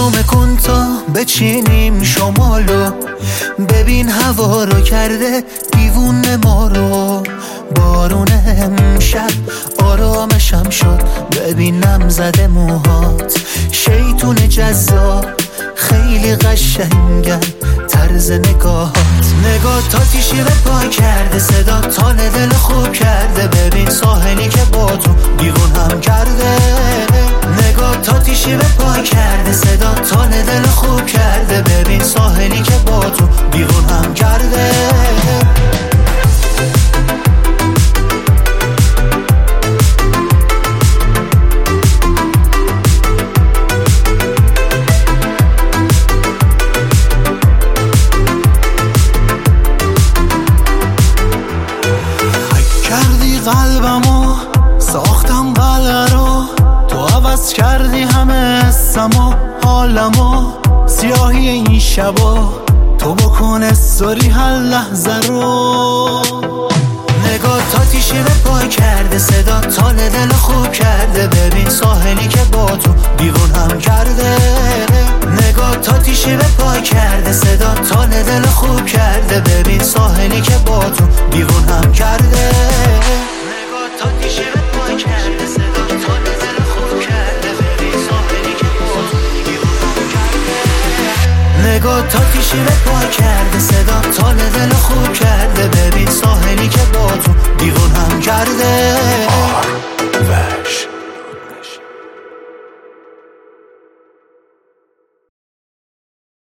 آروم کن تا بچینیم شمالو، ببین هوا رو کرده دیوونه ما رو. بارون امشب آرامشم شد، ببینم زده موهات شیطون جذاب، خیلی قشنگن طرز نگاهات. نگاه آتیشی به پا کرده، صدا تال دل خوب کرده، ببین ساحلی که با تو دیوون هم کرده. نگاه آتیشی به پا کرده، صدا تال دل خوب کرده، ببین ساحلی که با تو دیوون هم کرده. قلبمو ساختم قلعه رو، تو عوض کردی همه اسمو حالمو. سیاهی این شبا تو بکن استوری هر لحظه رو. نگاه آتیشی به پا کرده، صدا تال دل خوب کرده، ببین ساحلی که با تو دیوون هم کرده. نگاه آتیشی به پا کرده، صدا تال دل خوب کرده، ببین ساحلی که با تو دیوون هم کرده. آتیشی به پا کرده، صدا تال دل خوب کرده، ببین ساحلی که با تو دیوون هم کرده. نگاه آتیشی به پا کرده، صدا تال دل خوب کرده، ببین ساحلی که با تو دیوون هم کرده.